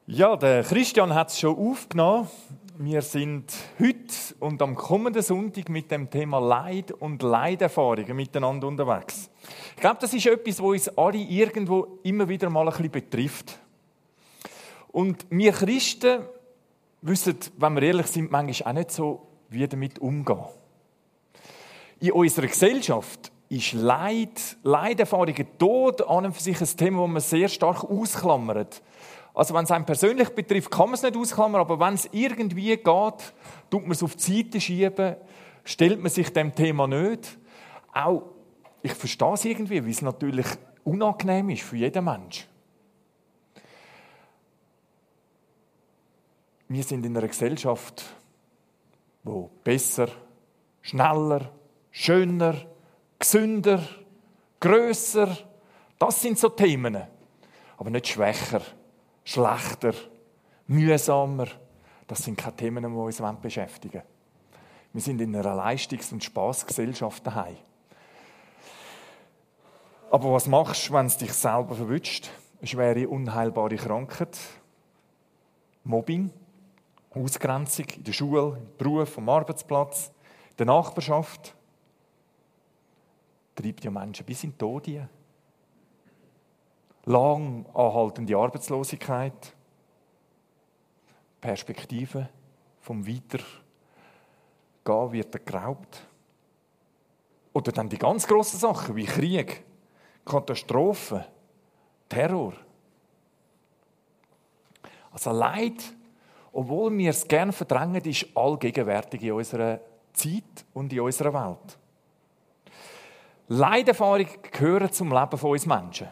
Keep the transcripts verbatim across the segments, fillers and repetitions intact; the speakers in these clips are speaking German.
Ja, der Christian hat es schon aufgenommen. Wir sind heute und am kommenden Sonntag mit dem Thema Leid und Leiderfahrungen miteinander unterwegs. Ich glaube, das ist etwas, was uns alle irgendwo immer wieder mal ein bisschen betrifft. Und wir Christen wissen, wenn wir ehrlich sind, manchmal auch nicht so, wie damit umgehen. In unserer Gesellschaft ist Leid, Leiderfahrungen, Tod an und für sich ein Thema, das man sehr stark ausklammert. Also wenn es einen persönlich betrifft, kann man es nicht ausklammern, aber wenn es irgendwie geht, tut man es auf die Seite schieben, stellt man sich dem Thema nicht. Auch, ich verstehe es irgendwie, weil es natürlich unangenehm ist für jeden Menschen. Wir sind in einer Gesellschaft, wo besser, schneller, schöner, gesünder, grösser, das sind so Themen, aber nicht schwächer. Schlechter, mühsamer, das sind keine Themen, die uns beschäftigen wollen. Wir sind in einer Leistungs- und Spassgesellschaft daheim. Aber was machst du, wenn es dich selber verwünscht? Eine schwere, unheilbare Krankheit, Mobbing, Ausgrenzung in der Schule, im Beruf, am Arbeitsplatz, in der Nachbarschaft. Treibt ja Menschen bis in den Tod hinein. Lang anhaltende Arbeitslosigkeit, Perspektive vom Weitergehen wird geraubt. Oder dann die ganz grossen Sachen wie Krieg, Katastrophen, Terror. Also Leid, obwohl wir es gerne verdrängen, ist allgegenwärtig in unserer Zeit und in unserer Welt. Leiderfahrungen gehören zum Leben von uns Menschen.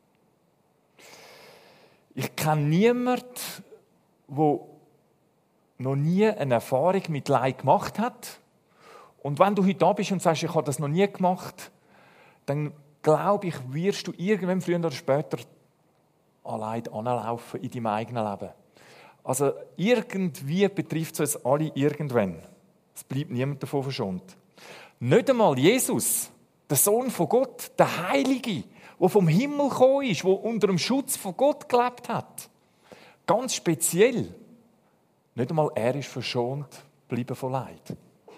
Ich kenne niemanden, der noch nie eine Erfahrung mit Leid gemacht hat. Und wenn du heute da bist und sagst, ich habe das noch nie gemacht, dann glaube ich, wirst du irgendwann früher oder später an Leid anlaufen in deinem eigenen Leben. Also irgendwie betrifft es uns alle irgendwann. Es bleibt niemand davon verschont. Nicht einmal Jesus, der Sohn von Gott, der Heilige, der vom Himmel gekommen ist, der unter dem Schutz von Gott gelebt hat. Ganz speziell. Nicht einmal er ist verschont geblieben von Leid.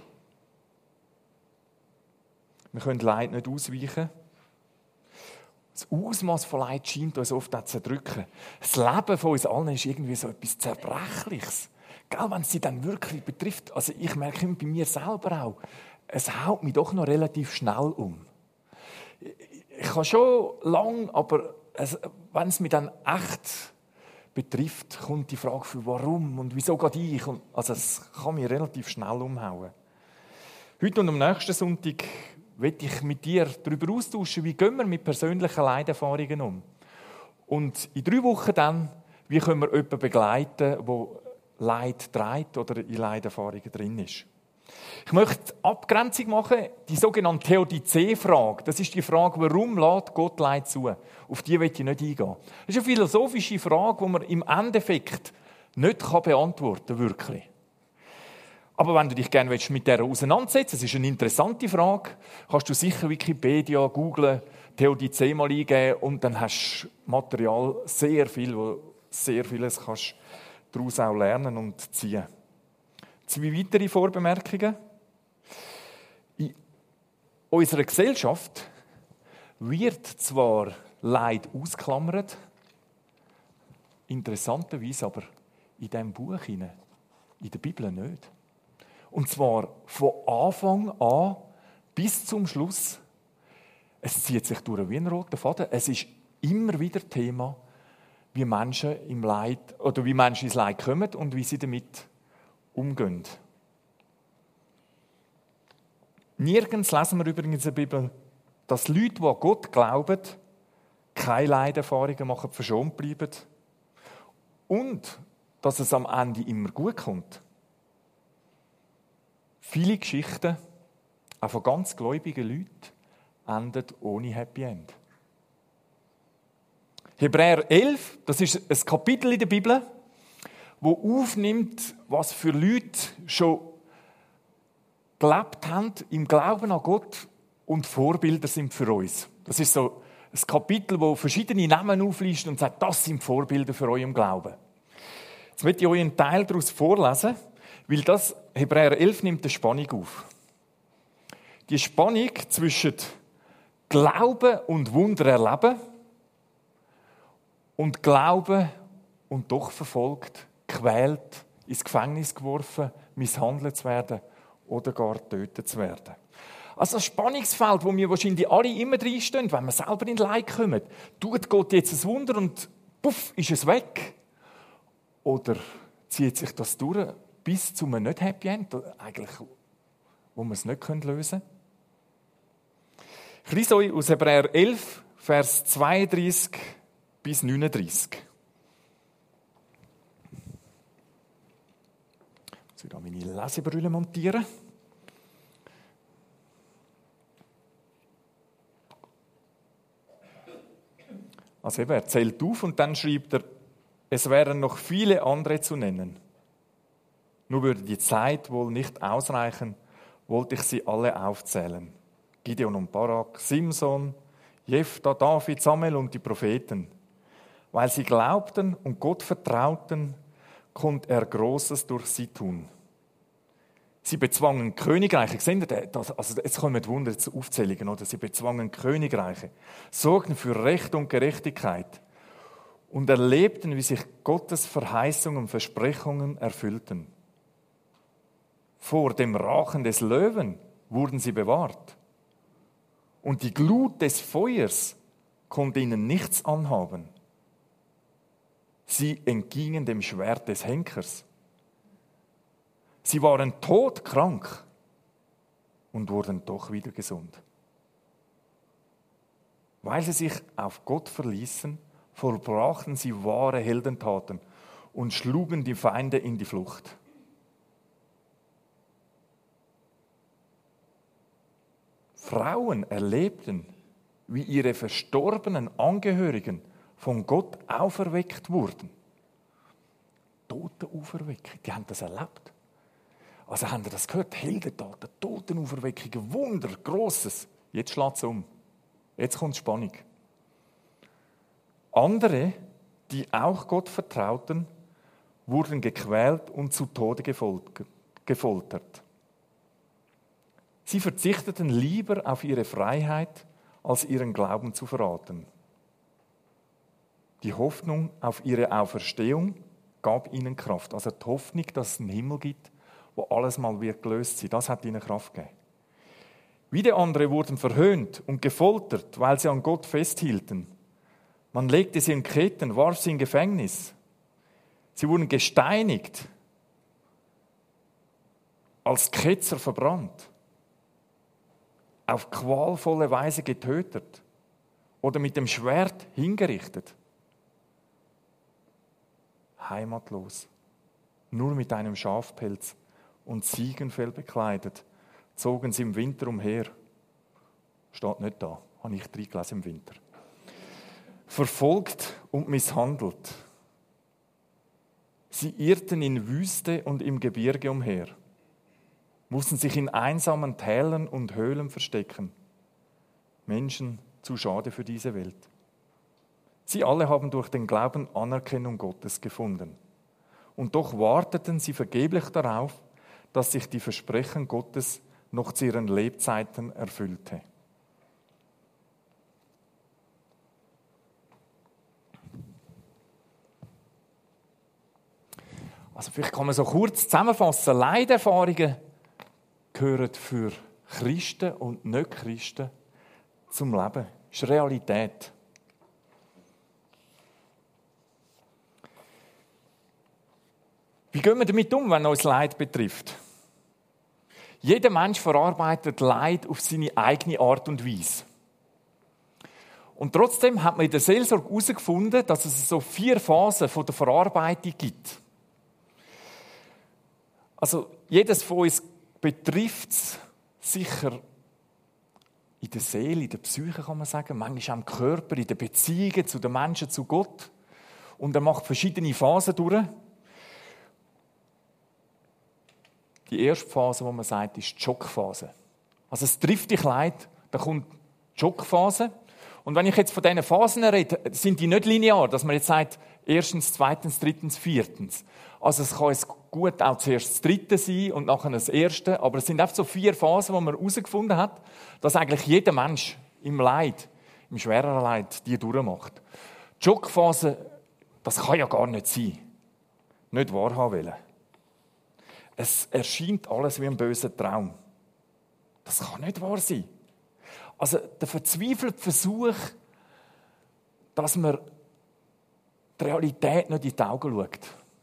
Wir können Leid nicht ausweichen. Das Ausmaß von Leid scheint uns oft auch zu erdrücken. Das Leben von uns allen ist irgendwie so etwas Zerbrechliches. Gell, wenn es sie dann wirklich betrifft, also ich merke immer bei mir selber auch, es haut mich doch noch relativ schnell um. Ich kann schon lang, aber es, wenn es mich dann echt betrifft, kommt die Frage für warum und wieso gerade ich. Und, also es kann mich relativ schnell umhauen. Heute und am nächsten Sonntag möchte ich mit dir darüber austauschen, wie gehen wir mit persönlichen Leiderfahrungen um. Und in drei Wochen dann, wie können wir jemanden begleiten, der Leid trägt oder in Leiderfahrungen drin ist. Ich möchte Abgrenzung machen, die sogenannte Theodizee-Frage. Das ist die Frage, warum lässt Gott Leid zu? Auf die will ich nicht eingehen. Das ist eine philosophische Frage, die man im Endeffekt nicht beantworten kann, wirklich. Aber wenn du dich gerne mit der auseinandersetzen willst, das ist eine interessante Frage, kannst du sicher Wikipedia, googlen, Theodizee mal eingeben und dann hast du Material, sehr viel, wo sehr vieles kannst daraus auch lernen und ziehen. Zwei weitere Vorbemerkungen. In unserer Gesellschaft wird zwar Leid ausgeklammert, interessanterweise aber in diesem Buch hinein, in der Bibel nicht. Und zwar von Anfang an bis zum Schluss. Es zieht sich durch wie ein roter Faden. Es ist immer wieder Thema, wie Menschen im Leid oder wie Menschen ins Leid kommen und wie sie damit umgehen. Nirgends lesen wir übrigens in der Bibel, dass Leute, die an Gott glauben, keine Leiderfahrungen machen, verschont bleiben und dass es am Ende immer gut kommt. Viele Geschichten, auch von ganz gläubigen Leuten, enden ohne Happy End. Hebräer elf, das ist ein Kapitel in der Bibel, wo aufnimmt, was für Leute schon gelebt haben im Glauben an Gott und Vorbilder sind für uns. Das ist so ein Kapitel, wo verschiedene Namen auflistet und sagt, das sind Vorbilder für euch im Glauben. Jetzt möchte ich euch einen Teil daraus vorlesen, weil das Hebräer elf nimmt eine Spannung auf. Die Spannung zwischen Glauben und Wunder erleben und Glauben und doch verfolgt, gequält, ins Gefängnis geworfen, misshandelt zu werden oder gar getötet zu werden. Also das Spannungsfeld, wo wir wahrscheinlich alle immer reinstehen, wenn wir selber in Leid kommen. Tut Gott jetzt ein Wunder und puff, ist es weg? Oder zieht sich das durch bis zu einem Nicht-Happy End, eigentlich, wo wir es nicht lösen können? Ich lese euch aus Hebräer elf, Vers zweiunddreißig bis neununddreißig. Ich muss da meine Lesebrille montieren. Also eben, er zählt auf und dann schreibt er, es wären noch viele andere zu nennen. Nur würde die Zeit wohl nicht ausreichen, wollte ich sie alle aufzählen. Gideon und Barak, Simson, Jephthah, David, Samuel und die Propheten. Weil sie glaubten und Gott vertrauten, konnte er Großes durch sie tun. Sie bezwangen Königreiche. Seht ihr das? Also jetzt kommen die Wunder zu Aufzählungen, oder? Sie bezwangen Königreiche, sorgten für Recht und Gerechtigkeit und erlebten, wie sich Gottes Verheißungen und Versprechungen erfüllten. Vor dem Rachen des Löwen wurden sie bewahrt. Und die Glut des Feuers konnte ihnen nichts anhaben. Sie entgingen dem Schwert des Henkers. Sie waren todkrank und wurden doch wieder gesund. Weil sie sich auf Gott verließen, vollbrachten sie wahre Heldentaten und schlugen die Feinde in die Flucht. Frauen erlebten, wie ihre verstorbenen Angehörigen von Gott auferweckt wurden. Totenauferweckung, die haben das erlebt. Also haben Sie das gehört? Heldentaten, Totenauferweckungen, Wunder, Grosses. Jetzt schlägt es um. Jetzt kommt Spannung. Andere, die auch Gott vertrauten, wurden gequält und zu Tode gefoltert. Sie verzichteten lieber auf ihre Freiheit, als ihren Glauben zu verraten. Die Hoffnung auf ihre Auferstehung gab ihnen Kraft. Also die Hoffnung, dass es einen Himmel gibt, wo alles mal wird gelöst sein, das hat ihnen Kraft gegeben. Wieder andere wurden verhöhnt und gefoltert, weil sie an Gott festhielten. Man legte sie in Ketten, warf sie in Gefängnis. Sie wurden gesteinigt, als Ketzer verbrannt, auf qualvolle Weise getötet oder mit dem Schwert hingerichtet. Heimatlos, nur mit einem Schafpelz und Ziegenfell bekleidet, zogen sie im Winter umher. Steht nicht da, habe ich reingelesen im Winter. Verfolgt und misshandelt. Sie irrten in Wüste und im Gebirge umher, mussten sich in einsamen Tälern und Höhlen verstecken. Menschen zu schade für diese Welt. Sie alle haben durch den Glauben Anerkennung Gottes gefunden. Und doch warteten sie vergeblich darauf, dass sich die Versprechen Gottes noch zu ihren Lebzeiten erfüllte. Also vielleicht kann man so kurz zusammenfassen, Leiderfahrungen gehören für Christen und Nicht-Christen zum Leben. Das ist Realität. Wie gehen wir damit um, wenn uns Leid betrifft? Jeder Mensch verarbeitet Leid auf seine eigene Art und Weise. Und trotzdem hat man in der Seelsorge herausgefunden, dass es so vier Phasen von der Verarbeitung gibt. Also jedes von uns betrifft es sicher in der Seele, in der Psyche, kann man sagen, manchmal auch im Körper, in den Beziehungen zu den Menschen, zu Gott. Und er macht verschiedene Phasen durch. Die erste Phase, die man sagt, ist die Schockphase. Also es trifft dich Leid, dann kommt die Schockphase. Und wenn ich jetzt von diesen Phasen rede, sind die nicht linear, dass man jetzt sagt, Erstens, zweitens, drittens, viertens. Also es kann jetzt gut auch zuerst das dritte sein und nachher das erste, aber es sind einfach so vier Phasen, die man herausgefunden hat, dass eigentlich jeder Mensch im Leid, im schwereren Leid, die durchmacht. Die Schockphase, das kann ja gar nicht sein. Nicht wahrhaben wollen. Es erscheint alles wie ein böser Traum. Das kann nicht wahr sein. Also der verzweifelte Versuch, dass man die Realität nicht in die Augen schaut.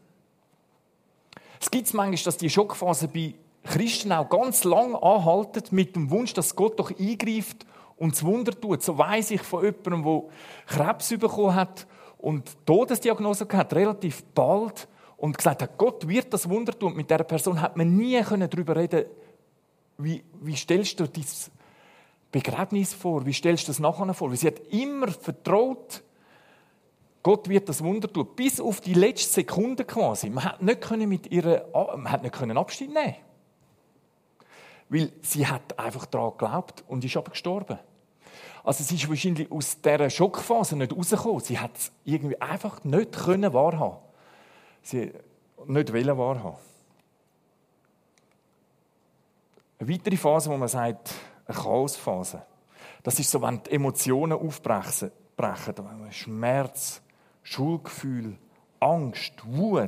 Es gibt manchmal, dass die Schockphase bei Christen auch ganz lang anhalten, mit dem Wunsch, dass Gott doch eingreift und das Wunder tut. So weiss ich von jemandem, der Krebs bekommen hat und Todesdiagnose hat, relativ bald, und gesagt hat, Gott wird das Wunder tun. Und mit dieser Person hat man nie darüber reden, wie, wie stellst du dein Begräbnis vor, wie stellst du das nachher vor. Weil sie hat immer vertraut, Gott wird das Wunder tun, bis auf die letzte Sekunde quasi. Man hat nicht mit ihr, man hat nicht Abschied nehmen. Weil sie hat einfach daran geglaubt und ist aber gestorben. Also sie ist wahrscheinlich aus dieser Schockphase nicht rausgekommen. Sie hat es irgendwie einfach nicht können wahrhaben. Sie nicht wollen wahrhaben. Eine weitere Phase, wo man sagt, eine Chaosphase. Das ist so, wenn die Emotionen aufbrechen, Schmerz, Schuldgefühl, Angst, Wut,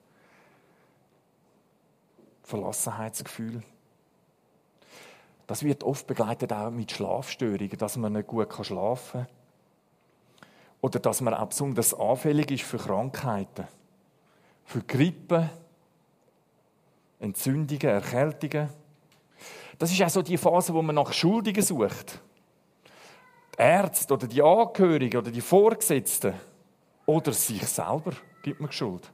Verlassenheitsgefühl. Das wird oft begleitet auch mit Schlafstörungen, dass man nicht gut schlafen kann. Oder dass man auch besonders anfällig ist für Krankheiten, für Grippe, Entzündungen, Erkältungen. Das ist auch so die Phase, wo man nach Schuldigen sucht. Die Ärzte oder die Angehörigen oder die Vorgesetzten oder sich selber gibt man Schuld.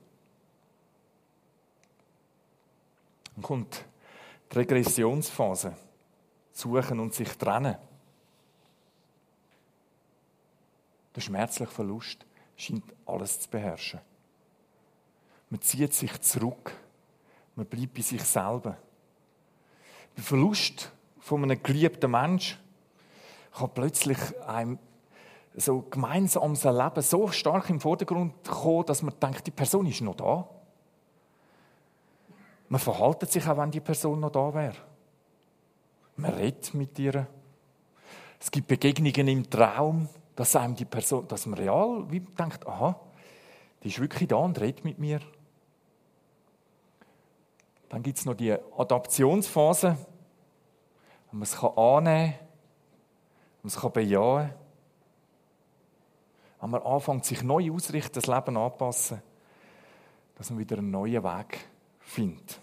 Dann kommt die Regressionsphase. Suchen und sich trennen. Der schmerzliche Verlust scheint alles zu beherrschen. Man zieht sich zurück. Man bleibt bei sich selber. Der Verlust von einem geliebten Menschen kann plötzlich einem so gemeinsames Leben so stark im Vordergrund kommen, dass man denkt, die Person ist noch da. Man verhält sich auch, wenn die Person noch da wäre. Man redet mit ihr. Es gibt Begegnungen im Traum, dass einem die Person, dass man real wie denkt, aha, die ist wirklich da und redet mit mir. Dann gibt es noch die Adaptionsphase, wo man es annehmen kann, wo man es bejahen kann. Wenn man anfängt, sich neu auszurichten, das Leben anpassen, dass man wieder einen neuen Weg findet.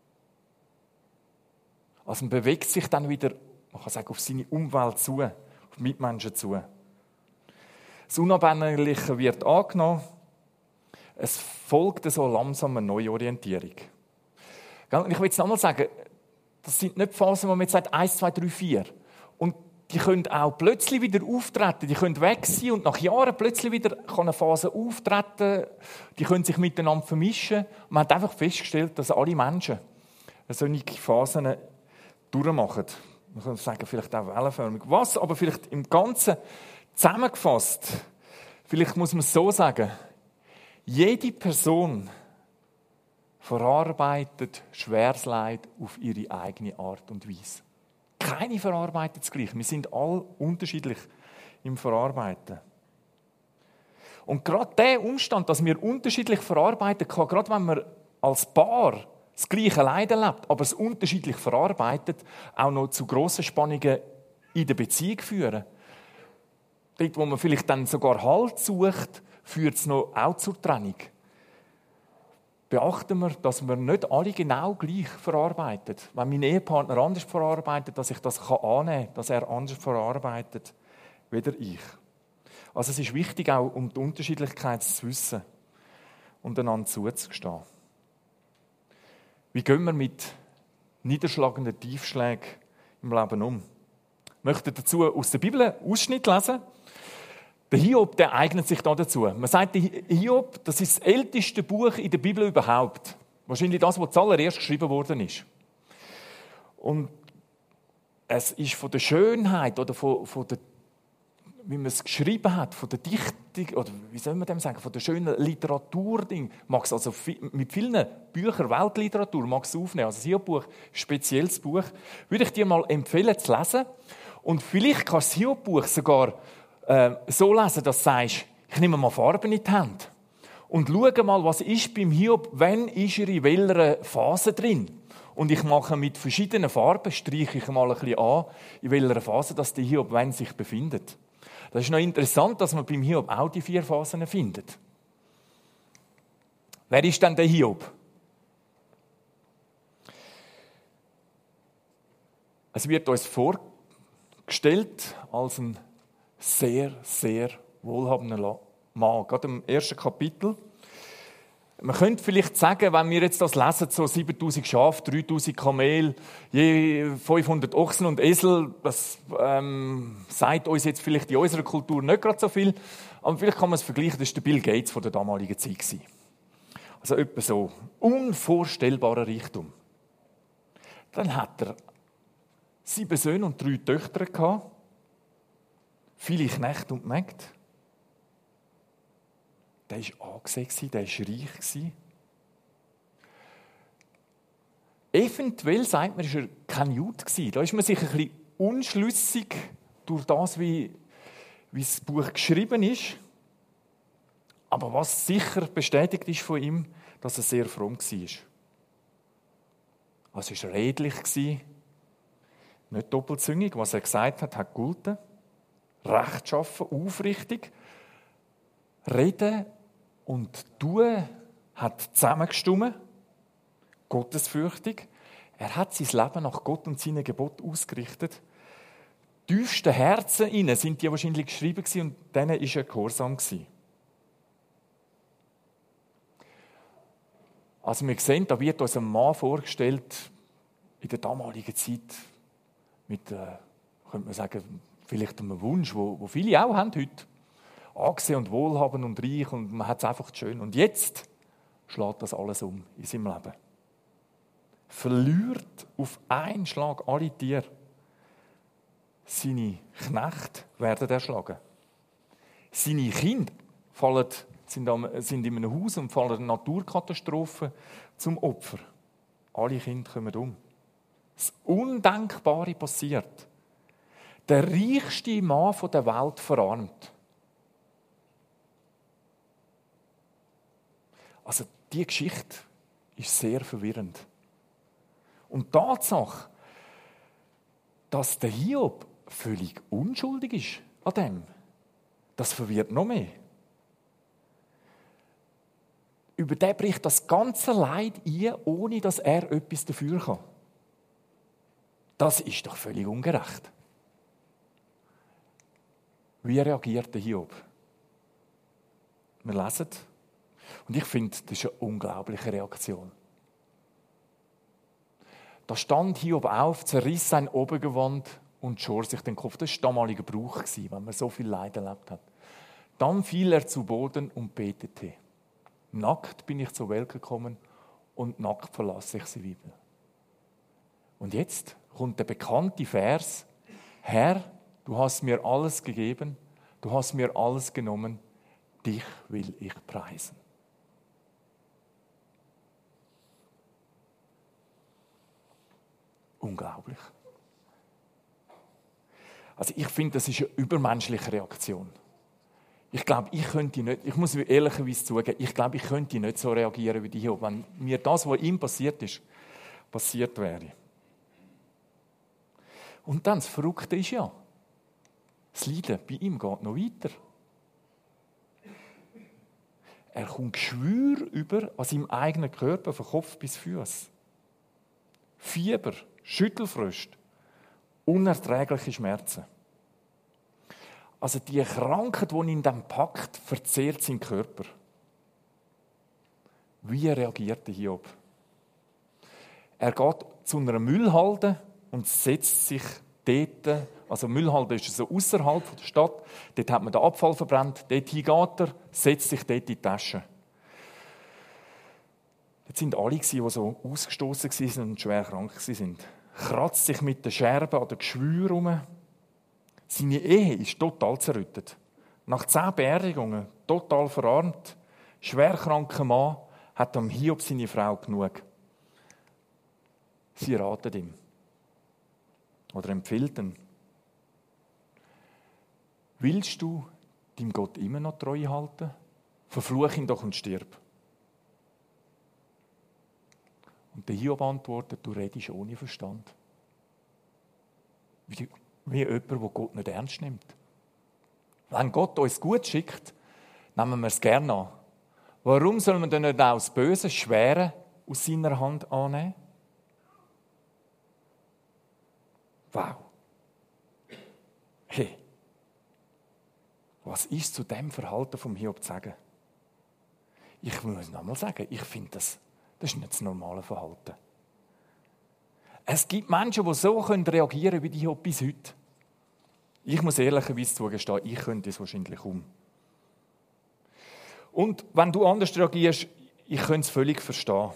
Also man bewegt sich dann wieder, man kann sagen, auf seine Umwelt zu, auf Mitmenschen zu. Das Unabänderliche wird angenommen. Es folgt so langsam eine Neuorientierung. Und ich will jetzt nochmal sagen, das sind nicht Phasen, wo man jetzt sagt, eins, zwei, drei, vier. Und die können auch plötzlich wieder auftreten, die können weg sein und nach Jahren plötzlich wieder kann eine Phase auftreten, die können sich miteinander vermischen. Und man hat einfach festgestellt, dass alle Menschen solche Phasen durchmachen. Man kann sagen, vielleicht auch wellenförmig. Was aber vielleicht im Ganzen zusammengefasst, vielleicht muss man es so sagen, jede Person verarbeitet schweres Leid auf ihre eigene Art und Weise. Keine verarbeitet es gleich. Wir sind alle unterschiedlich im Verarbeiten. Und gerade der Umstand, dass wir unterschiedlich verarbeiten können, gerade wenn man als Paar das gleiche Leid erlebt, aber es unterschiedlich verarbeitet, auch noch zu grossen Spannungen in der Beziehung führen. Dort, wo man vielleicht dann sogar Halt sucht, führt es noch auch zur Trennung. Beachten wir, dass wir nicht alle genau gleich verarbeiten. Wenn mein Ehepartner anders verarbeitet, dass ich das annehmen kann, dass er anders verarbeitet, weder ich. Also es ist wichtig, auch um die Unterschiedlichkeit zu wissen und einander zuzugestehen. Wie gehen wir mit niederschlagenden Tiefschlägen im Leben um? Ich möchte dazu aus der Bibel einen Ausschnitt lesen. Der Hiob, der eignet sich da dazu. Man sagt, der Hiob, das ist das älteste Buch in der Bibel überhaupt. Wahrscheinlich das, was zuallererst geschrieben worden ist. Und es ist von der Schönheit oder von, von der wie man es geschrieben hat, von der Dichtung, oder wie soll man dem sagen, von der schönen Literaturding, mag es also mit vielen Büchern, Weltliteratur, mag es aufnehmen, also das Hiob-Buch, spezielles Buch, würde ich dir mal empfehlen zu lesen. Und vielleicht kannst du das Hiob-Buch sogar äh, so lesen, dass du sagst, ich nehme mal Farben in die Hand und schaue mal, was ist beim Hiob, wenn ist er in welcher Phase drin. Und ich mache mit verschiedenen Farben, streiche ich mal ein bisschen an, in welcher Phase dass der Hiob wenn sich befindet. Das ist noch interessant, dass man beim Hiob auch die vier Phasen findet. Wer ist denn der Hiob? Es wird uns vorgestellt als ein sehr, sehr wohlhabender Mann. Gerade im ersten Kapitel. Man könnte vielleicht sagen, wenn wir jetzt das lesen, so siebentausend Schafe, dreitausend Kamel, je fünfhundert Ochsen und Esel, das ähm, sagt uns jetzt vielleicht in unserer Kultur nicht gerade so viel, aber vielleicht kann man es vergleichen, das war der Bill Gates von der damaligen Zeit. Also etwa so, unvorstellbarer Reichtum. Dann hat er sieben Söhne und drei Töchter gehabt, viele Knechte und Mägde. Der war angesehen, der war reich. Eventuell, sagt man, war er kein Jude. Da ist man sich ein bisschen unschlüssig durch das, wie, wie das Buch geschrieben ist. Aber was sicher bestätigt ist von ihm, dass er sehr fromm war. Also er war redlich, nicht doppelzüngig. Was er gesagt hat, hat gegolten. Rechtschaffen, aufrichtig. Reden und Tun hat zusammengestimmt. Gottesfürchtig. Er hat sein Leben nach Gott und seinen Geboten ausgerichtet. Die tiefsten Herzen innen sind die wahrscheinlich geschrieben und denen war er gehorsam. Also wir sehen, da wird uns ein Mann vorgestellt, in der damaligen Zeit, mit, äh, könnte man sagen, vielleicht einem Wunsch, wo, wo viele auch haben heute. Angesehen und wohlhabend und reich und man hat es einfach schön. Und jetzt schlägt das alles um in seinem Leben. Verliert auf einen Schlag alle Tiere. Seine Knechte werden erschlagen. Seine Kinder fallen, sind, am, sind in einem Haus und fallen Naturkatastrophen zum Opfer. Alle Kinder kommen um. Das Undenkbare passiert. Der reichste Mann der Welt verarmt. Also diese Geschichte ist sehr verwirrend. Und die Tatsache, dass der Hiob völlig unschuldig ist an dem, das verwirrt noch mehr. Über den bricht das ganze Leid ein, ohne dass er etwas dafür kann. Das ist doch völlig ungerecht. Wie reagiert der Hiob? Wir lesen. Und ich finde, das ist eine unglaubliche Reaktion. Da stand Hiob auf, zerriss sein Obergewand und schor sich den Kopf. Das war damaliger Brauch, wenn man so viel Leid erlebt hat. Dann fiel er zu Boden und betete. Nackt bin ich zur Welt gekommen und nackt verlasse ich sie wieder. Und jetzt kommt der bekannte Vers: Herr, du hast mir alles gegeben, du hast mir alles genommen, dich will ich preisen. Unglaublich. Also ich finde, das ist eine übermenschliche Reaktion. Ich glaube, ich könnte nicht, ich muss ehrlicherweise zugeben, ich glaube, ich könnte nicht so reagieren wie die Hiob, wenn mir das, was ihm passiert ist, passiert wäre. Und dann, das Verrückte ist ja, das Leiden bei ihm geht noch weiter. Er kommt Geschwür über an seinem eigenen Körper, von Kopf bis Fuß. Fieber, Schüttelfrost, unerträgliche Schmerzen. Also die Krankheit, die ihn dann packt, verzehrt seinen Körper. Wie reagiert der Hiob? Er geht zu einer Müllhalde und setzt sich dort, also Müllhalde ist so außerhalb der Stadt, dort hat man den Abfall verbrannt, dort geht er, setzt sich dort in die Tasche. Dort sind alle, die so ausgestoßen waren und schwer krank waren. Kratzt sich mit den Scherben an den Geschwüren herum. Seine Ehe ist total zerrüttet. Nach zehn Beerdigungen, total verarmt, schwerkranker Mann, hat am Hiob seine Frau genug. Sie ratet ihm. Oder empfiehlt ihn. Willst du deinem Gott immer noch treu halten? Verfluch ihn doch und stirb. Und der Hiob antwortet, du redest ohne Verstand. Wie, wie jemand, der Gott nicht ernst nimmt. Wenn Gott uns gut schickt, nehmen wir es gerne an. Warum soll man denn nicht auch das Böse, das Schwere aus seiner Hand annehmen? Wow. Hey. Was ist zu dem Verhalten vom Hiob zu sagen? Ich muss noch einmal sagen, ich finde, das, das ist nicht das normale Verhalten. Es gibt Menschen, die so reagieren können wie die Hiob bis heute. Ich muss ehrlicherweise zugestehen, ich könnte es wahrscheinlich um. Und wenn du anders reagierst, ich könnte es völlig verstehen.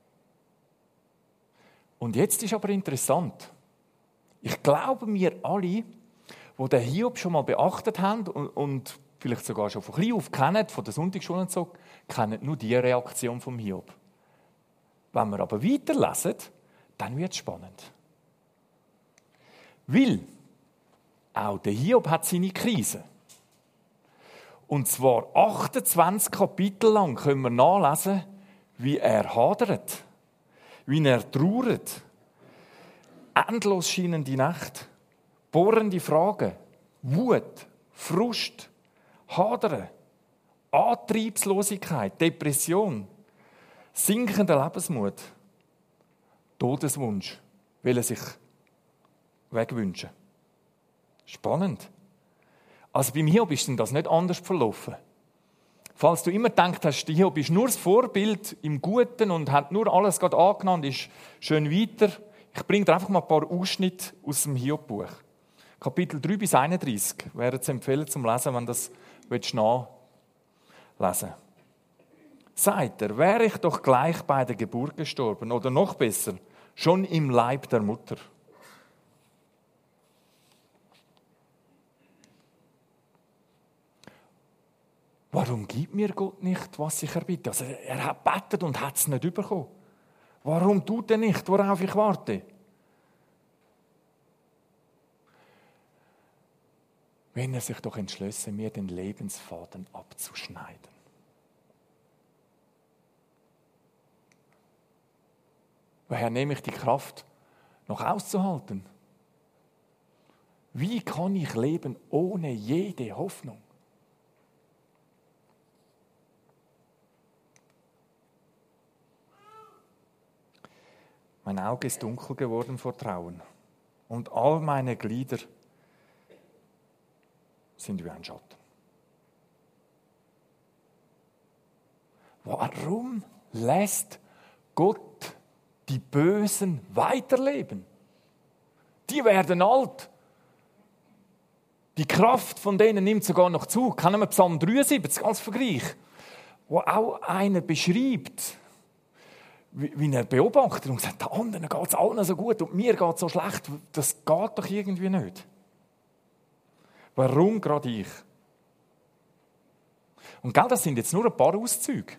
Und jetzt ist aber interessant. Ich glaube, wir alle, die den Hiob schon mal beachtet haben und, und vielleicht sogar schon von klein auf kennen, von der Sonntagsschule und so, kennen nur die Reaktion vom Hiob. Wenn wir aber weiterlesen, dann wird es spannend. Weil auch der Hiob hat seine Krise. Und zwar achtundzwanzig Kapitel lang können wir nachlesen, wie er hadert, wie er trauert. Endlos scheinen die Nacht, bohrende Fragen, Wut, Frust, Hadern, Antriebslosigkeit, Depression, sinkender Lebensmut, Todeswunsch, will er sich wegwünschen. Spannend. Also beim Hiob ist denn das nicht anders verlaufen. Falls du immer gedacht hast, der Hiob ist nur das Vorbild im Guten und hat nur alles gerade angenommen und ist schön weiter, ich bringe dir einfach mal ein paar Ausschnitte aus dem Hiob-Buch. Kapitel drei bis einunddreißig wäre zu empfehlen zum Lesen, wenn du das nachlesen willst. Sagt er, wäre ich doch gleich bei der Geburt gestorben oder noch besser, schon im Leib der Mutter. Warum gibt mir Gott nicht, was ich erbitte? Also er hat gebetet und hat es nicht bekommen. Warum tut er nicht, worauf ich warte? Wenn er sich doch entschlösse, mir den Lebensfaden abzuschneiden. Woher nehme ich die Kraft, noch auszuhalten? Wie kann ich leben ohne jede Hoffnung? Mein Auge ist dunkel geworden vor Trauen und all meine Glieder sind wie ein Schatten. Warum lässt Gott die Bösen weiterleben? Die werden alt. Die Kraft von denen nimmt sogar noch zu. Kennen wir Psalm dreiundsiebzig als Vergleich, wo auch einer beschreibt, wie er beobachtet und sagt, den anderen geht es allen so gut und mir geht es so schlecht. Das geht doch irgendwie nicht. Warum gerade ich? Und gell, das sind jetzt nur ein paar Auszüge.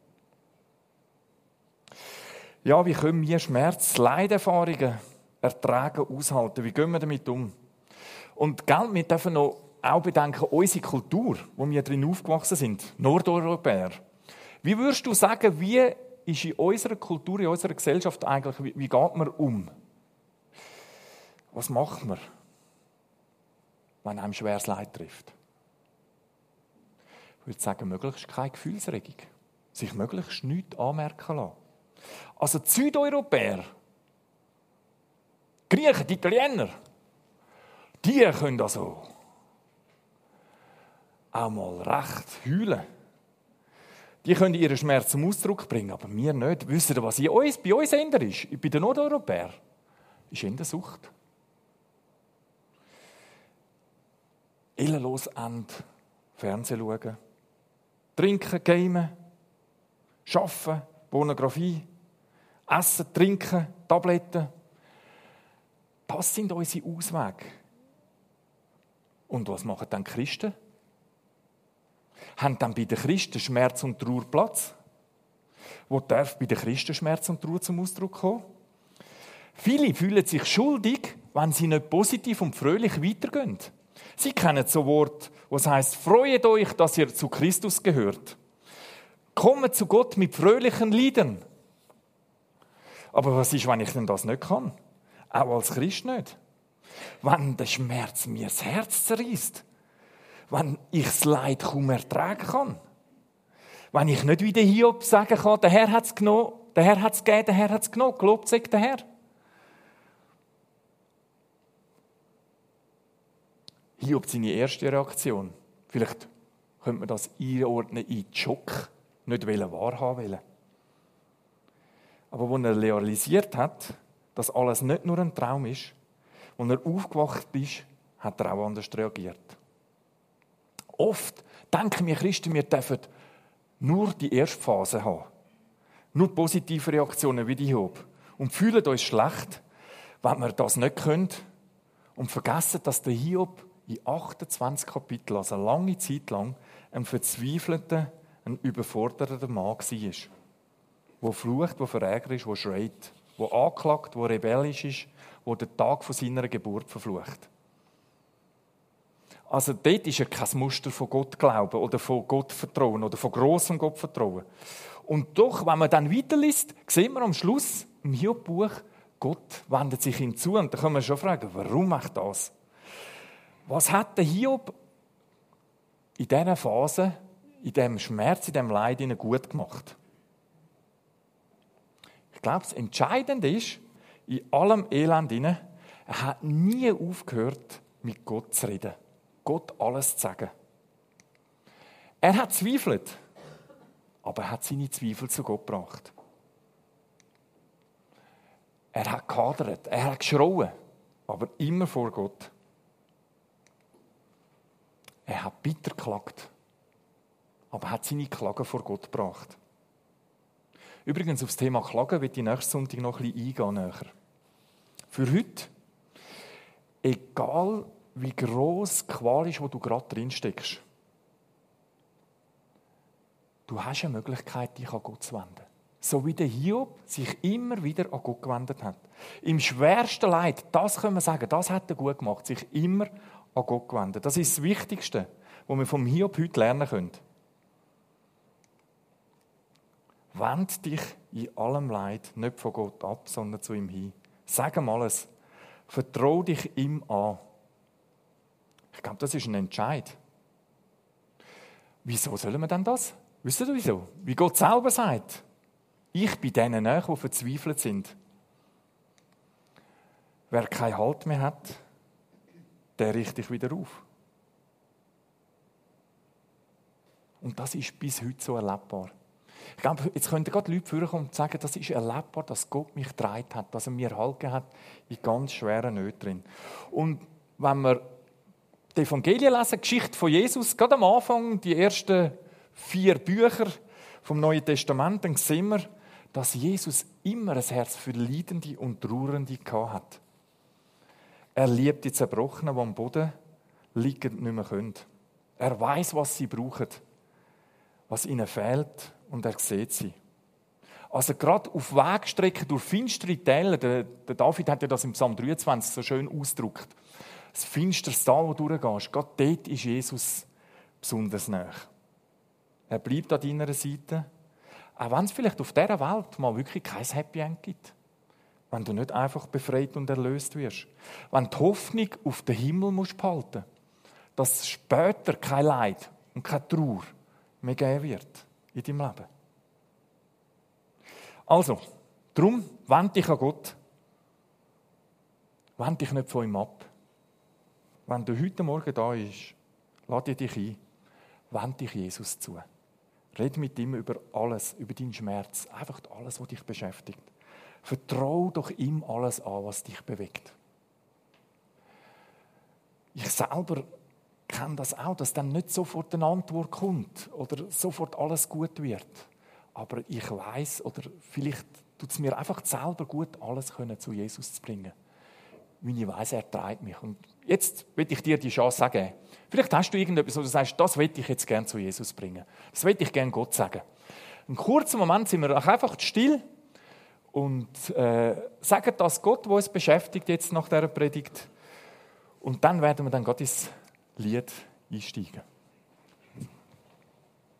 Ja, wie können wir Schmerz, Leiderfahrungen ertragen, aushalten? Wie gehen wir damit um? Und gell, wir dürfen noch auch bedenken, unsere Kultur, wo wir drin aufgewachsen sind, Nordeuropäer. Wie würdest du sagen, wie ist in unserer Kultur, in unserer Gesellschaft eigentlich, wie, wie geht man um? Was macht man, wenn einem schweres Leid trifft? Ich würde sagen, möglichst keine Gefühlsregung. Sich möglichst nichts anmerken lassen. Also die Südeuropäer, Griechen, die Italiener, die können also auch mal recht heulen. Die können ihren Schmerz zum Ausdruck bringen, aber wir nicht. Wisst ihr, was in uns, bei uns ändert ist? Bei den Nordeuropäern ist in der Sucht. Ellenlos end, Fernsehen schauen, trinken, gamen, arbeiten, Pornografie, essen, trinken, Tabletten. Das sind unsere Auswege. Und was machen dann die Christen? Haben dann bei den Christen Schmerz und Trauer Platz? Wo darf bei den Christen Schmerz und Trauer zum Ausdruck kommen? Viele fühlen sich schuldig, wenn sie nicht positiv und fröhlich weitergehen. Sie kennen so Wort, was heißt: Freut euch, dass ihr zu Christus gehört. Kommt zu Gott mit fröhlichen Liedern. Aber was ist, wenn ich denn das nicht kann? Auch als Christ nicht. Wenn der Schmerz mir das Herz zerreißt. Wenn ich das Leid kaum ertragen kann. Wenn ich nicht wie der Hiob sagen kann, der Herr hat es genommen, der Herr hat es gegeben, der Herr hat es genommen, gelobt sei der Herr. Hiob seine erste Reaktion. Vielleicht könnte man das einordnen in den Schock, nicht wahrhaben wollen. Aber als er realisiert hat, dass alles nicht nur ein Traum ist, als er aufgewacht ist, hat er auch anders reagiert. Oft denken wir Christen, wir dürfen nur die erste Phase haben. Nur positive Reaktionen wie die Hiob. Und fühlen uns schlecht, wenn wir das nicht können. Und vergessen, dass der Hiob in achtundzwanzig Kapiteln, also eine lange Zeit lang, ein verzweifelter, ein überforderter Mann war. Der flucht, der verärgert ist, der schreit, der anklagt, der rebellisch ist, der den Tag von seiner Geburt verflucht. Also dort ist ja kein Muster von Gott glauben oder von Gott vertrauen oder von grossem Gott vertrauen. Und doch, wenn man dann weiterliest, sehen wir am Schluss im Hiob-Buch, Gott wendet sich ihm zu. Und da kann man schon fragen, warum macht das? Was hat der Hiob in dieser Phase, in diesem Schmerz, in diesem Leid gut gemacht? Ich glaube, das Entscheidende ist, in allem Elend, er hat nie aufgehört, mit Gott zu reden. Gott alles zu sagen. Er hat zweifelt, aber er hat seine Zweifel zu Gott gebracht. Er hat gehadert, er hat geschrauen, aber immer vor Gott. Er hat bitter geklagt, aber hat seine Klagen vor Gott gebracht. Übrigens, auf das Thema Klagen wird ich nächsten Sonntag noch ein bisschen eingehen. Näher. Für heute, egal wie gross die Qual ist, wo du gerade drin steckst, du hast eine Möglichkeit, dich an Gott zu wenden. So wie der Hiob sich immer wieder an Gott gewendet hat. Im schwersten Leid, das können wir sagen, das hat er gut gemacht, sich immer an Gott gewendet. Das ist das Wichtigste, was wir vom Hiob heute lernen können. Wend dich in allem Leid nicht von Gott ab, sondern zu ihm hin. Sag ihm alles. Vertrau dich ihm an. Ich glaube, das ist ein Entscheid. Wieso sollen wir denn das? Wisst ihr wieso? Wie Gott selber sagt, ich bin denen nahe, die verzweifelt sind. Wer keinen Halt mehr hat, der richtet dich wieder auf. Und das ist bis heute so erlebbar. Ich glaube, jetzt könnten gerade Leute vorkommen und sagen, das ist erlebbar, dass Gott mich getragen hat, dass er mir Halt gegeben hat in ganz schweren Nöten drin. Und wenn wir die Evangelien lesen, die Geschichte von Jesus, gerade am Anfang, die ersten vier Bücher vom Neuen Testament, dann sehen wir, dass Jesus immer ein Herz für Leidende und Trauernde hatte. Er liebt die Zerbrochenen, die am Boden liegen und nicht mehr können. Er weiß, was sie brauchen, was ihnen fehlt, und er sieht sie. Also gerade auf Wegstrecken durch finstere Täler, der, der David hat ja das im Psalm dreiundzwanzig so schön ausgedrückt. Das finsteres Tal, wo du durchgehst, gerade dort ist Jesus besonders nahe. Er bleibt an deiner Seite, auch wenn es vielleicht auf dieser Welt mal wirklich kein Happy End gibt. Wenn du nicht einfach befreit und erlöst wirst. Wenn die Hoffnung auf den Himmel musst behalten, dass später kein Leid und keine Trauer mehr geben wird in deinem Leben. Also, darum wend dich an Gott. Wend dich nicht von ihm ab. Wenn du heute Morgen da bist, lade dich ein, wend dich Jesus zu. Red mit ihm über alles, über deinen Schmerz, einfach alles, was dich beschäftigt. Vertrau doch ihm alles an, was dich bewegt. Ich selber kenne das auch, dass dann nicht sofort eine Antwort kommt oder sofort alles gut wird. Aber ich weiss, oder vielleicht tut es mir einfach selber gut, alles zu Jesus zu bringen. weil ich weiss, er trägt mich. Und jetzt will ich dir die Chance geben. Vielleicht hast du irgendetwas, wo du sagst, das will ich jetzt gerne zu Jesus bringen. Das will ich gerne Gott sagen. Einen kurzen Moment sind wir auch einfach still und äh, sagen das Gott, der uns beschäftigt jetzt nach dieser Predigt. Und dann werden wir dann Gott ins Lied einsteigen.